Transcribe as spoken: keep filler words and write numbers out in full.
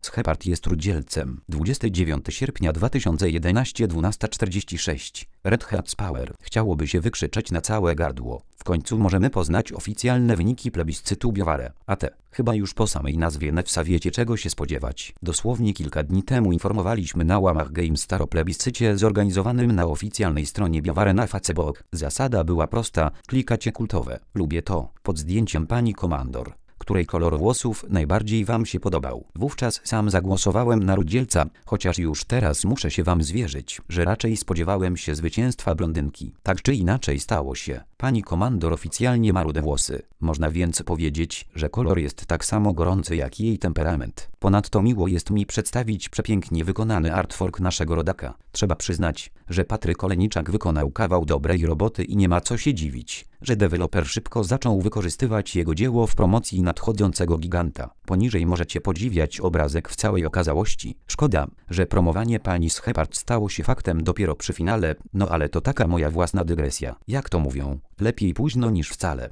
Shepard jest rudzielcem. dwudziestego dziewiątego sierpnia dwa tysiące jedenastego, dwunasta czterdzieści sześć. Red Hat's Power. Chciałoby się wykrzyczeć na całe gardło. W końcu możemy poznać oficjalne wyniki plebiscytu BioWare. A te, chyba już po samej nazwie Nefsa wiecie czego się spodziewać. Dosłownie kilka dni temu informowaliśmy na łamach GameStar o plebiscycie zorganizowanym na oficjalnej stronie BioWare na Facebook. Zasada była prosta, klikacie kultowe. Lubię to, pod zdjęciem pani komandor, której kolor włosów najbardziej wam się podobał. Wówczas sam zagłosowałem na rudzielca, chociaż już teraz muszę się wam zwierzyć, że raczej spodziewałem się zwycięstwa blondynki. Tak czy inaczej stało się. Pani komandor oficjalnie ma rude włosy. Można więc powiedzieć, że kolor jest tak samo gorący jak jej temperament. Ponadto miło jest mi przedstawić przepięknie wykonany artwork naszego rodaka. Trzeba przyznać, że Patryk Oleniczak wykonał kawał dobrej roboty i nie ma co się dziwić, że deweloper szybko zaczął wykorzystywać jego dzieło w promocji nadchodzącego giganta. Poniżej możecie podziwiać obrazek w całej okazałości. Szkoda, że promowanie pani Shepard stało się faktem dopiero przy finale, no ale to taka moja własna dygresja. Jak to mówią, lepiej późno niż wcale.